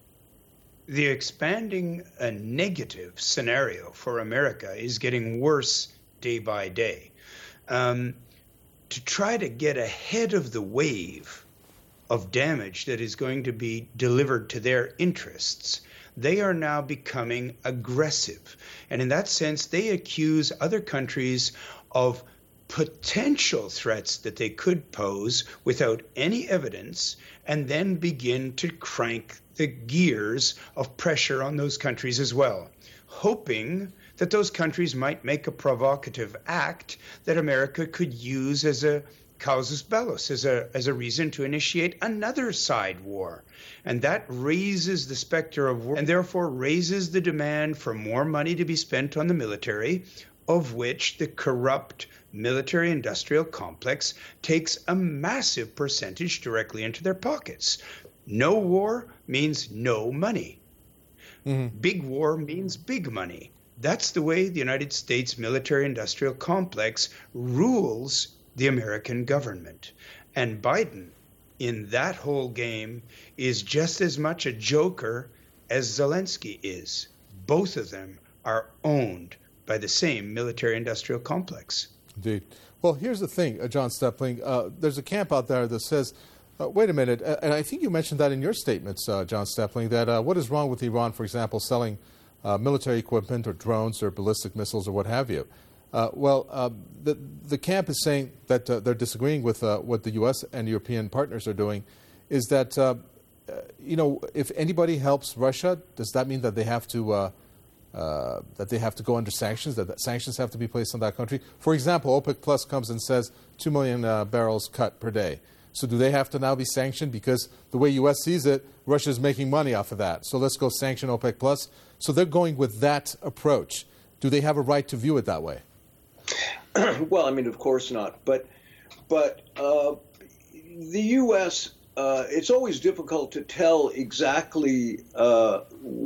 The expanding uh, negative scenario for America is getting worse day by day. Um, to try to get ahead of the wave of damage that is going to be delivered to their interests, they are now becoming aggressive. And in that sense, they accuse other countries of potential threats that they could pose without any evidence, and then begin to crank the gears of pressure on those countries as well, hoping that those countries might make a provocative act that America could use as a casus belli, as a as a reason to initiate another side war. And that raises the specter of war, and therefore raises the demand for more money to be spent on the military, of which the corrupt military-industrial complex takes a massive percentage directly into their pockets. No war means no money. Mm-hmm. Big war means big money. That's the way the United States military-industrial complex rules the American government. And Biden, in that whole game, is just as much a joker as Zelensky is. Both of them are owned by the same military-industrial complex. Indeed. Well, here's the thing, uh, John Stepling. Uh, there's a camp out there that says, uh, wait a minute, uh, and I think you mentioned that in your statements, uh, John Stepling, that uh, what is wrong with Iran, for example, selling uh, military equipment or drones or ballistic missiles or what have you? Uh, well, uh, the, the camp is saying that uh, they're disagreeing with uh, what the U S and European partners are doing, is that, uh, uh, you know, if anybody helps Russia, does that mean that they have to... Uh, Uh, that they have to go under sanctions, that, that sanctions have to be placed on that country? For example, OPEC Plus comes and says two million uh, barrels cut per day. So do they have to now be sanctioned? Because the way U S sees it, Russia is making money off of that. So let's go sanction OPEC Plus. So they're going with that approach. Do they have a right to view it that way? Well, I mean, of course not. But, but uh, the U S, uh, it's always difficult to tell exactly uh,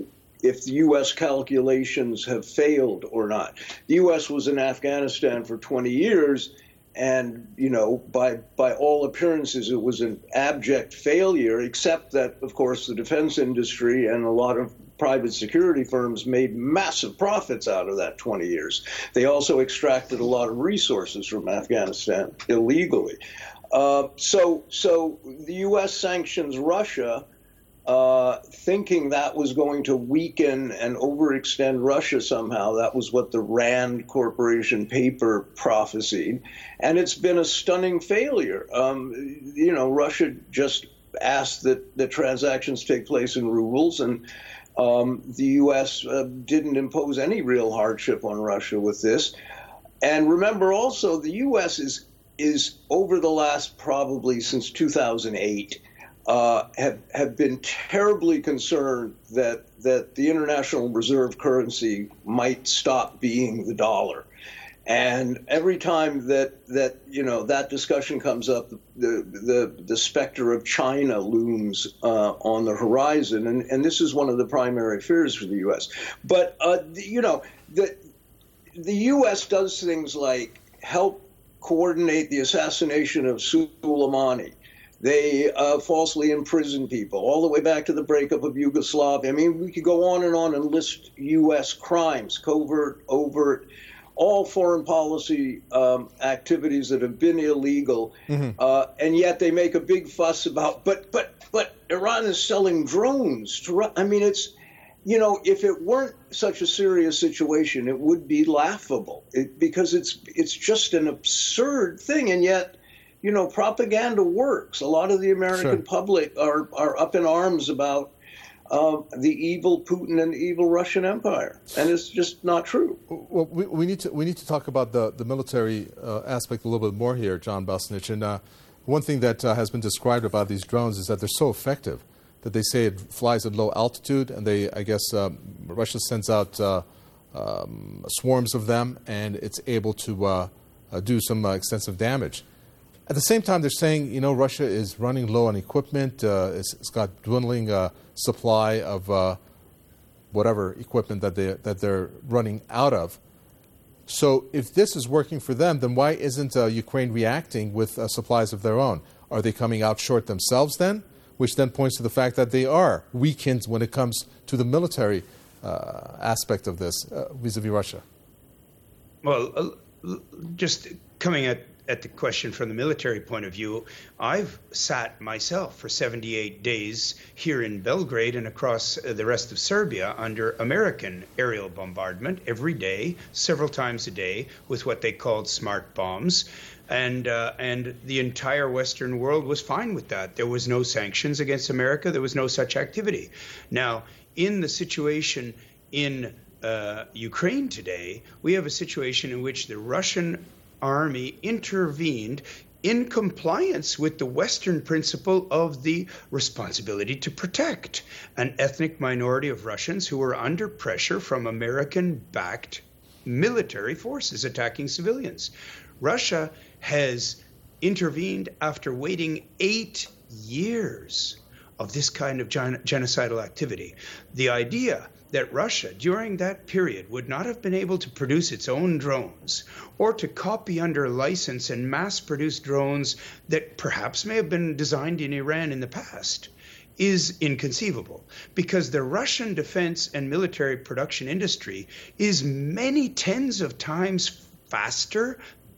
if the U S calculations have failed or not. The U S was in Afghanistan for twenty years, and, you know, by by all appearances, it was an abject failure, except that, of course, the defense industry and a lot of private security firms made massive profits out of that twenty years. They also extracted a lot of resources from Afghanistan illegally. Uh, so, so the U S sanctions Russia, Uh, thinking that was going to weaken and overextend Russia somehow. That was what the Rand Corporation paper prophesied. And it's been a stunning failure. Um, you know, Russia just asked that the transactions take place in rubles, and um, the U S uh, didn't impose any real hardship on Russia with this. And remember also, the U S is, is over the last probably since two thousand eight, Uh, have have been terribly concerned that that the international reserve currency might stop being the dollar, and every time that that you know that discussion comes up, the the the specter of China looms uh, on the horizon, and and this is one of the primary fears for the U S. But uh, you know the the U S does things like help coordinate the assassination of Soleimani. They uh, falsely imprison people, all the way back to the breakup of Yugoslavia. I mean, we could go on and on and list U S crimes, covert, overt, all foreign policy um, activities that have been illegal, mm-hmm. uh, and yet they make a big fuss about, but but but Iran is selling drones to Russia. I mean, it's, you know, if it weren't such a serious situation, it would be laughable, it, because it's it's just an absurd thing, and yet, you know, propaganda works. A lot of the American sure. public are, are up in arms about uh, the evil Putin and the evil Russian Empire, and it's just not true. Well, we, we need to we need to talk about the the military uh, aspect a little bit more here, John Bosnich. And uh, one thing that uh, has been described about these drones is that they're so effective that they say it flies at low altitude, and they, I guess, um, Russia sends out uh, um, swarms of them, and it's able to uh, uh, do some uh, extensive damage. At the same time, they're saying, you know, Russia is running low on equipment. Uh, it's, it's got dwindling uh, supply of uh, whatever equipment that they that they're running out of. So, if this is working for them, then why isn't uh, Ukraine reacting with uh, supplies of their own? Are they coming out short themselves then? Which then points to the fact that they are weakened when it comes to the military uh, aspect of this uh, vis-a-vis Russia. Well, uh, just coming at at the question from the military point of view, I've sat myself for seventy-eight days here in Belgrade and across the rest of Serbia under American aerial bombardment every day, several times a day, with what they called smart bombs. And uh, and the entire Western world was fine with that. There was no sanctions against America. There was no such activity. Now, in the situation in uh, Ukraine today, we have a situation in which the Russian army intervened in compliance with the Western principle of the responsibility to protect an ethnic minority of Russians who were under pressure from American-backed military forces attacking civilians. Russia has intervened after waiting eight years of this kind of gen- genocidal activity. The idea that Russia, during that period, would not have been able to produce its own drones or to copy under license and mass-produce drones that perhaps may have been designed in Iran in the past is inconceivable, because the Russian defense and military production industry is many tens of times faster,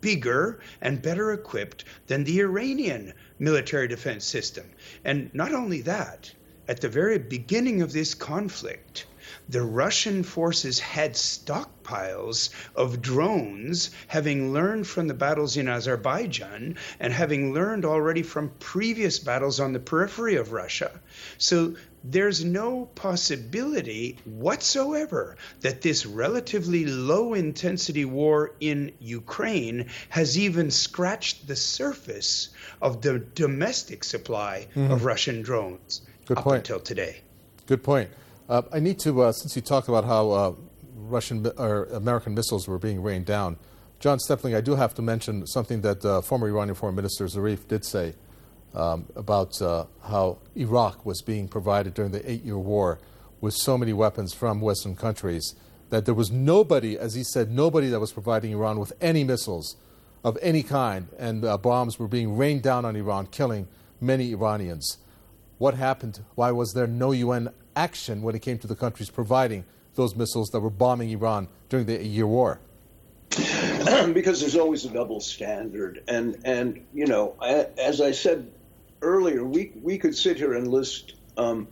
bigger and better equipped than the Iranian military defense system. And not only that, at the very beginning of this conflict, the Russian forces had stockpiles of drones, having learned from the battles in Azerbaijan and having learned already from previous battles on the periphery of Russia. So there's no possibility whatsoever that this relatively low-intensity war in Ukraine has even scratched the surface of the domestic supply mm-hmm. of Russian drones Good up point. until today. Good point. Uh, I need to, uh, since you talked about how uh, Russian or American missiles were being rained down, John Stepling, I do have to mention something that uh, former Iranian Foreign Minister Zarif did say um, about uh, how Iraq was being provided during the eight-year war with so many weapons from Western countries that there was nobody, as he said, nobody that was providing Iran with any missiles of any kind, and uh, bombs were being rained down on Iran, killing many Iranians. What happened? Why was there no U N action when it came to the countries providing those missiles that were bombing Iran during the eight-year war? Because there's always a double standard. And, and you know, as I said earlier, we, we could sit here and list um,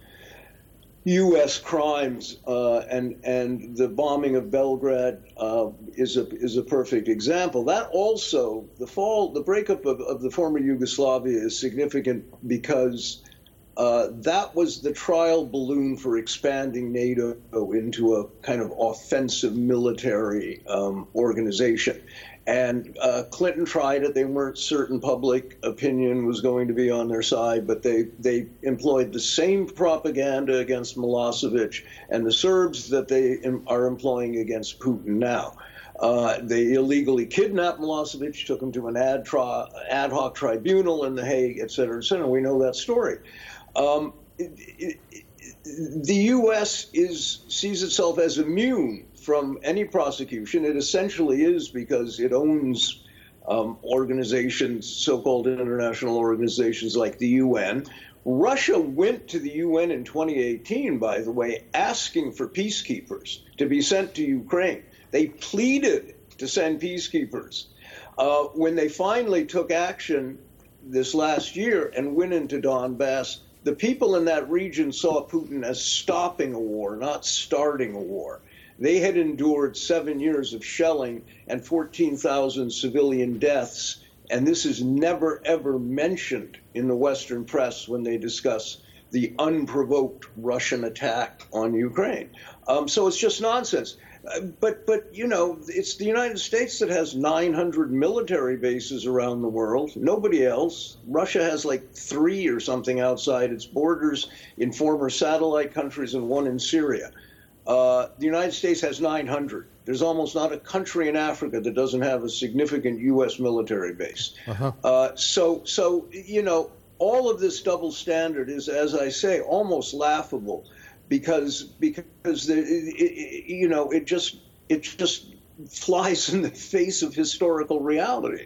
U S crimes, uh, and, and the bombing of Belgrade uh, is, a, is a perfect example. That also, the fall, the breakup of, of the former Yugoslavia is significant because Uh, that was the trial balloon for expanding NATO into a kind of offensive military um, organization. And uh, Clinton tried it. They weren't certain public opinion was going to be on their side, but they, they employed the same propaganda against Milosevic and the Serbs that they im- are employing against Putin now. Uh, they illegally kidnapped Milosevic, took him to an ad, tri- ad hoc tribunal in The Hague, et cetera, et cetera. We know that story. Um, it, it, it, the U S is sees itself as immune from any prosecution. It essentially is because it owns um, organizations, so-called international organizations like the U N. Russia went to the U N in twenty eighteen, by the way, asking for peacekeepers to be sent to Ukraine. They pleaded to send peacekeepers. Uh, when they finally took action this last year and went into Donbass, the people in that region saw Putin as stopping a war, not starting a war. They had endured seven years of shelling and fourteen thousand civilian deaths, and this is never, ever mentioned in the Western press when they discuss the unprovoked Russian attack on Ukraine. Um, so it's just nonsense. Uh, but, but you know, it's the United States that has nine hundred military bases around the world. Nobody else. Russia has like three or something outside its borders in former satellite countries and one in Syria. Uh, the United States has nine hundred. There's almost not a country in Africa that doesn't have a significant U S military base. Uh-huh. Uh, so, so you know, all of this double standard is, as I say, almost laughable. Because because the, it, it, you know it just it just flies in the face of historical reality.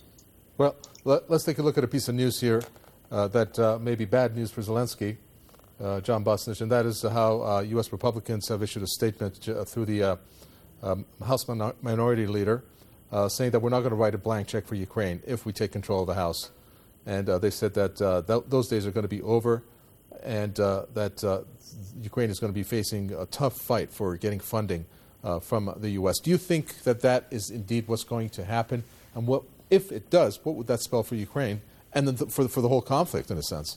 Well, let, let's take a look at a piece of news here uh, that uh, may be bad news for Zelensky, uh, John Bosnich, and that is how uh, U S Republicans have issued a statement uh, through the uh, um, House minor- Minority Leader uh, saying that we're not going to write a blank check for Ukraine if we take control of the House, and uh, they said that uh, th- those days are going to be over, and uh, that. Uh, Ukraine is going to be facing a tough fight for getting funding uh, from the U S. Do you think that that is indeed what's going to happen? And what, if it does, what would that spell for Ukraine and then th- for, for the whole conflict, in a sense?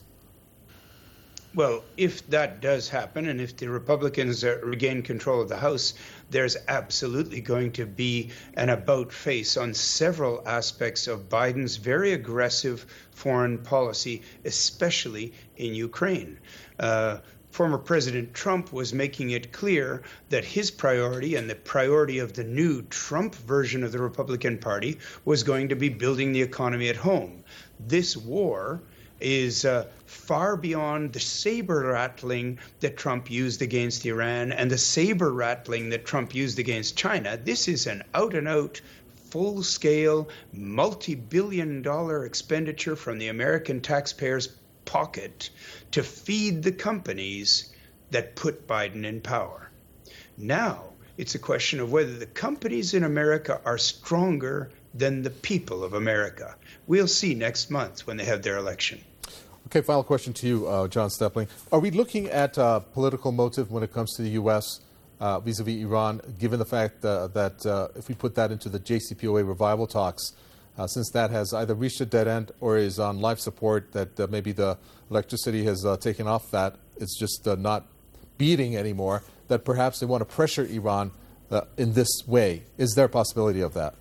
Well, if that does happen, and if the Republicans uh, regain control of the House, there's absolutely going to be an about-face on several aspects of Biden's very aggressive foreign policy, especially in Ukraine. Uh, Former President Trump was making it clear that his priority and the priority of the new Trump version of the Republican Party was going to be building the economy at home. This war is uh, far beyond the saber-rattling that Trump used against Iran and the saber-rattling that Trump used against China. This is an out-and-out, full-scale, multi-billion dollar expenditure from the American taxpayers' pocket to feed the companies that put Biden in power. Now, it's a question of whether the companies in America are stronger than the people of America. We'll see next month when they have their election. Okay, final question to you, uh, John Stepling. Are we looking at uh, political motive when it comes to the U S uh, vis-a-vis Iran, given the fact uh, that uh, if we put that into the J C P O A revival talks, uh, since that has either reached a dead end or is on life support, that uh, maybe the electricity has uh, taken off that, it's just uh, not beating anymore, that perhaps they want to pressure Iran uh, in this way? Is there a possibility of that?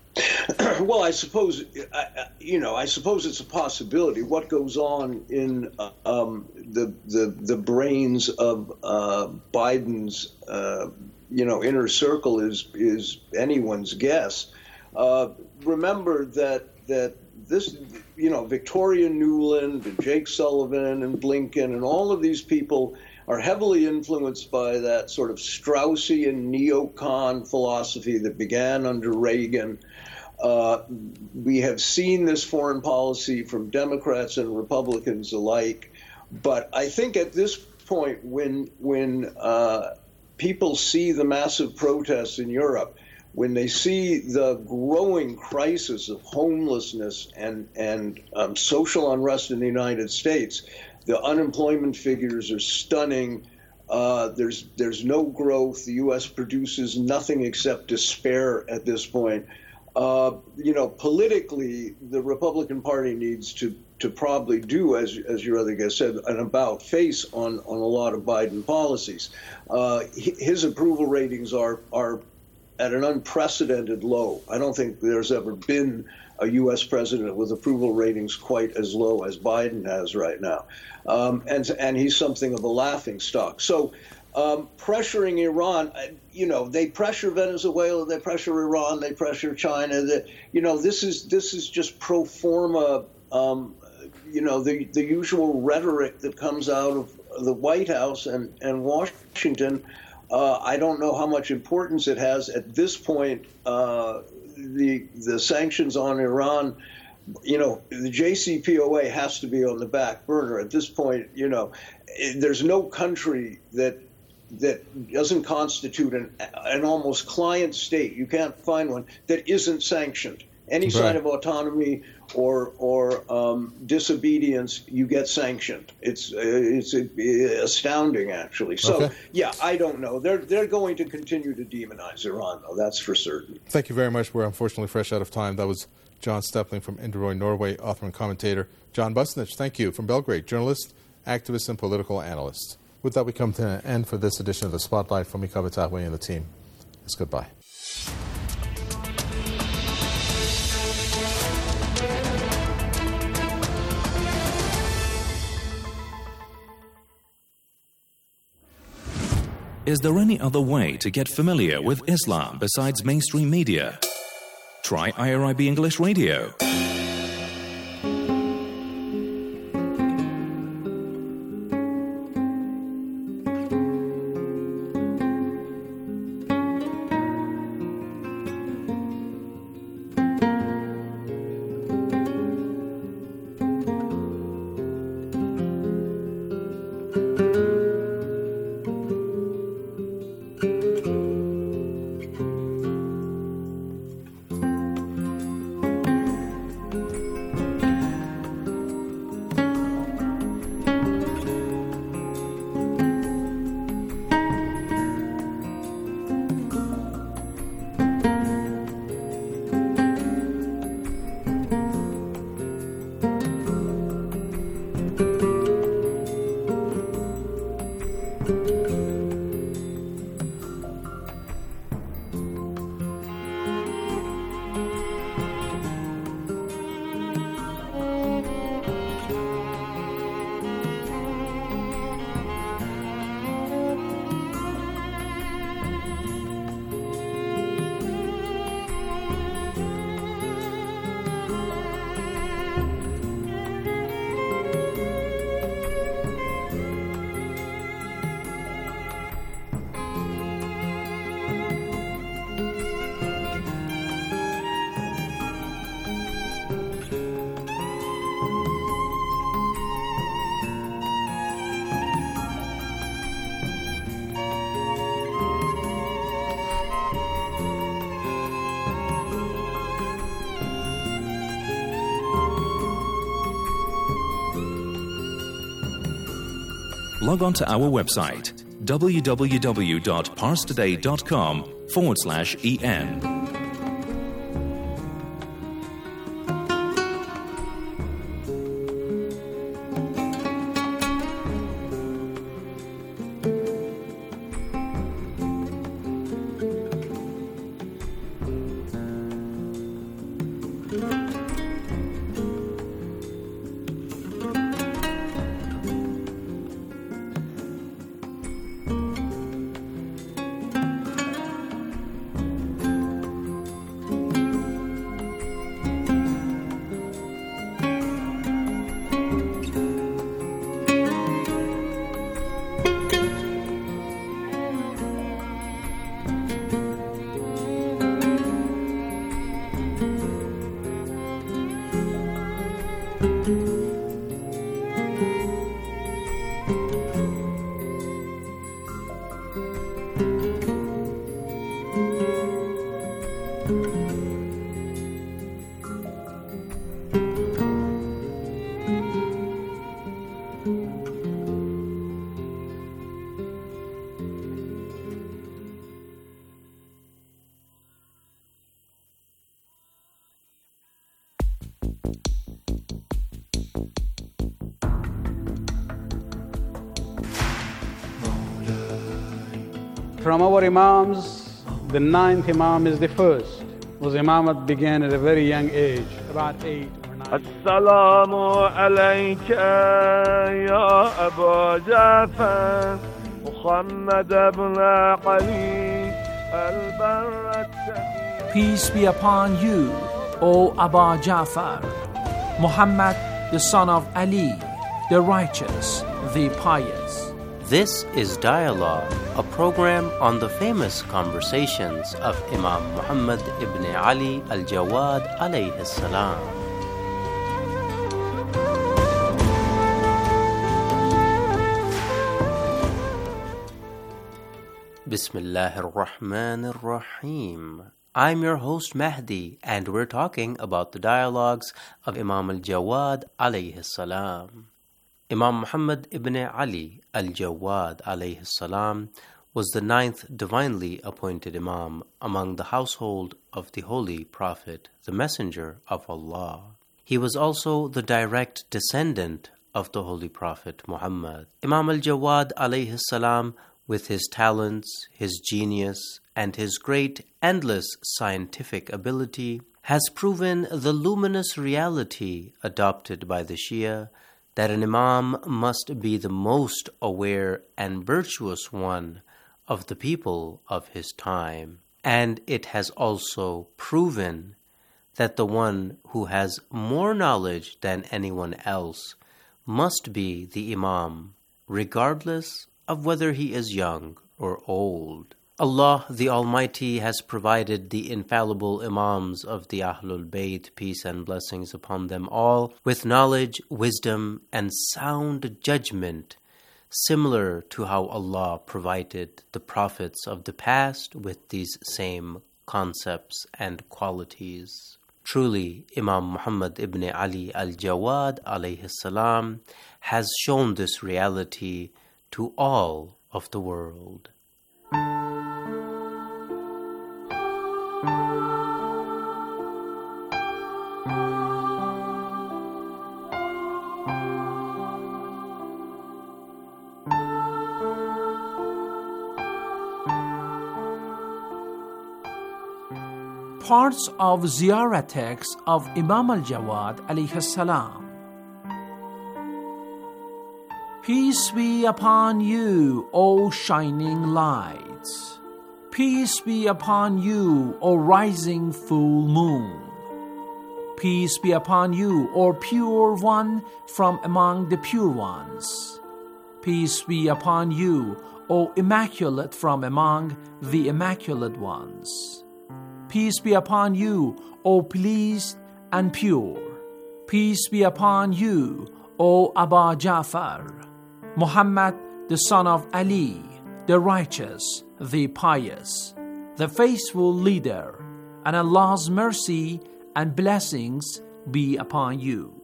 Well, I suppose, I, you know, I suppose it's a possibility. What goes on in uh, um, the, the the brains of uh, Biden's, uh, you know, inner circle is is anyone's guess. Uh, remember that that this, you know, Victoria Nuland and Jake Sullivan and Blinken and all of these people are heavily influenced by that sort of Straussian neocon philosophy that began under Reagan. Uh, we have seen this foreign policy from Democrats and Republicans alike, but I think at this point, when when uh, people see the massive protests in Europe, when they see the growing crisis of homelessness and and um, social unrest in the United States, the unemployment figures are stunning. Uh, there's there's no growth. The U S produces nothing except despair at this point. Uh, you know, politically, the Republican Party needs to, to probably do, as as your other guest said, an about face on, on a lot of Biden policies. Uh, his approval ratings are are at an unprecedented low. I don't think there's ever been a U S president with approval ratings quite as low as Biden has right now, um, and and he's something of a laughingstock. So. Um, pressuring Iran, you know, they pressure Venezuela, they pressure Iran, they pressure China. That, you know, this is this is just pro forma, um, you know, the the usual rhetoric that comes out of the White House and and Washington. Uh, I don't know how much importance it has at this point. Uh, the the sanctions on Iran. You know, the J C P O A has to be on the back burner at this point. You know, there's no country that. that doesn't constitute an, an almost client state. You can't find one that isn't sanctioned. Any right. sign of autonomy or or um, disobedience, you get sanctioned. It's uh, it's uh, astounding, actually. So, okay. yeah, I don't know. They're they're going to continue to demonize Iran, though. That's for certain. Thank you very much. We're unfortunately fresh out of time. That was John Stepling from Inderoy, Norway, author and commentator. John Busnich, thank you, from Belgrade, journalist, activist, and political analyst. With that, we come to an end for this edition of The Spotlight. From Mika Batahwe and the team, it's goodbye. Is there any other way to get familiar with Islam besides mainstream media? Try I R I B English Radio. log on to our website, www.parstoday.com forward slash en. From our Imams, the ninth Imam is the first. Was Imamat began at a very young age, about eight or nine. Assalamu alayka ya Abu Ja'far, Muhammad ibn Ali al-Barrat. Peace be upon you, O Abu Ja'far, Muhammad the son of Ali, the righteous, the pious. This is Dialogue, a program on the famous conversations of Imam Muhammad ibn Ali al-Jawad alayhi salam. Bismillahir Rahmanir Rahim. I'm your host Mahdi, and we're talking about the dialogues of Imam al-Jawad alayhi salam. Imam Muhammad ibn Ali al-Jawad alayhi salam was the ninth divinely appointed Imam among the household of the Holy Prophet, the Messenger of Allah. He was also the direct descendant of the Holy Prophet Muhammad. Imam al-Jawad alayhi salam, with his talents, his genius, and his great endless scientific ability, has proven the luminous reality adopted by the Shia that an Imam must be the most aware and virtuous one of the people of his time. And it has also proven that the one who has more knowledge than anyone else must be the Imam, regardless of whether he is young or old. Allah the Almighty has provided the infallible Imams of the Ahlul Bayt, peace and blessings upon them all, with knowledge, wisdom, and sound judgment, similar to how Allah provided the prophets of the past with these same concepts and qualities. Truly, Imam Muhammad ibn Ali al-Jawad alayhi salam has shown this reality to all of the world. Parts of Ziyarah text of Imam al-Jawad alayhi salam. Peace be upon you, O shining lights. Peace be upon you, O rising full moon. Peace be upon you, O pure one from among the pure ones. Peace be upon you, O immaculate from among the immaculate ones. Peace be upon you, O pleased and pure. Peace be upon you, O Abu Ja'far, Muhammad the son of Ali, the righteous, the pious, the faithful leader, and Allah's mercy and blessings be upon you.